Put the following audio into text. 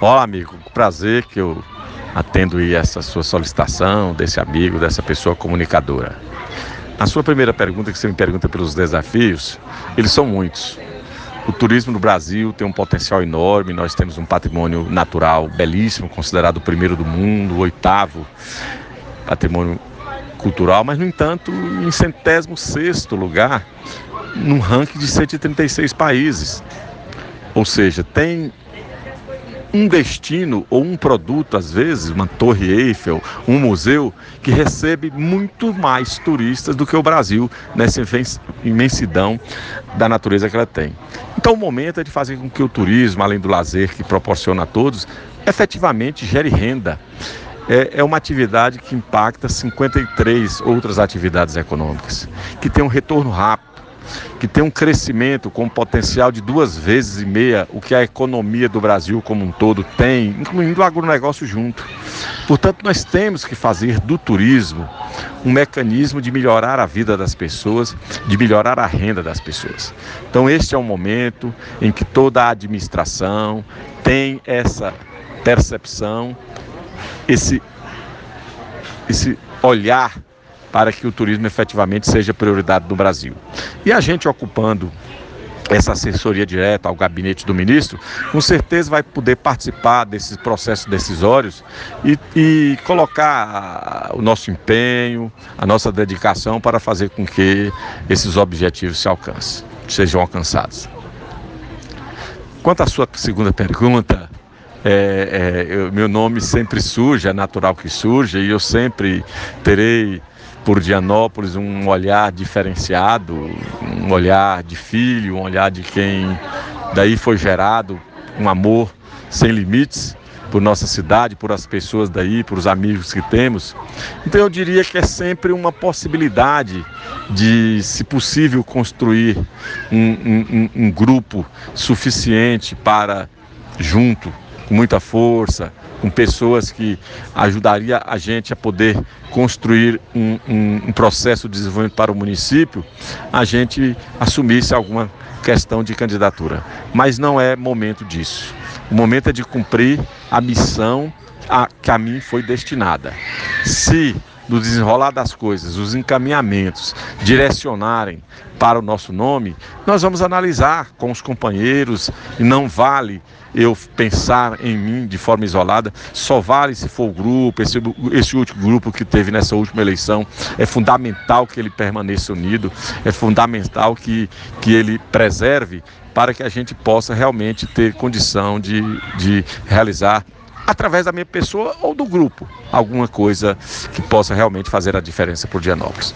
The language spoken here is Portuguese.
Olá, amigo, prazer que eu atendo aí essa sua solicitação, desse amigo, dessa pessoa comunicadora. A sua primeira pergunta, que você me pergunta pelos desafios, eles são muitos. O turismo no Brasil tem um potencial enorme, nós temos um patrimônio natural belíssimo, considerado o primeiro do mundo, o oitavo patrimônio cultural, mas, no entanto, em 106º lugar, num ranking de 136 países. Ou seja, tem um destino ou um produto, às vezes, uma Torre Eiffel, um museu, que recebe muito mais turistas do que o Brasil, nessa imensidão da natureza que ela tem. Então, o momento é de fazer com que o turismo, além do lazer que proporciona a todos, efetivamente gere renda. É uma atividade que impacta 53 outras atividades econômicas, que tem um retorno rápido, que tem um crescimento com potencial de 2,5 vezes o que a economia do Brasil como um todo tem, incluindo o agronegócio junto. Portanto, nós temos que fazer do turismo um mecanismo de melhorar a vida das pessoas, de melhorar a renda das pessoas. Então, este é um momento em que toda a administração tem essa percepção, esse olhar para que o turismo efetivamente seja prioridade do Brasil. E a gente, ocupando essa assessoria direta ao gabinete do ministro, com certeza vai poder participar desses processos decisórios e colocar o nosso empenho, a nossa dedicação para fazer com que esses objetivos sejam alcançados. Quanto à sua segunda pergunta, meu nome sempre surge, é natural que surja, e eu sempre terei por Dianópolis um olhar diferenciado, um olhar de filho, um olhar de quem daí foi gerado um amor sem limites por nossa cidade, por as pessoas daí, por os amigos que temos. Então eu diria que é sempre uma possibilidade de, se possível, construir um grupo suficiente para, junto, com muita força, com pessoas que ajudariam a gente a poder construir um processo de desenvolvimento para o município, a gente assumisse alguma questão de candidatura. Mas não é momento disso. O momento é de cumprir a missão que a mim foi destinada. Se, no desenrolar das coisas, os encaminhamentos direcionarem para o nosso nome, nós vamos analisar com os companheiros, e não vale eu pensar em mim de forma isolada, só vale se for o grupo, esse último grupo que teve nessa última eleição. É fundamental que ele permaneça unido, é fundamental que ele preserve para que a gente possa realmente ter condição de realizar, através da minha pessoa ou do grupo, alguma coisa que possa realmente fazer a diferença por Dianópolis.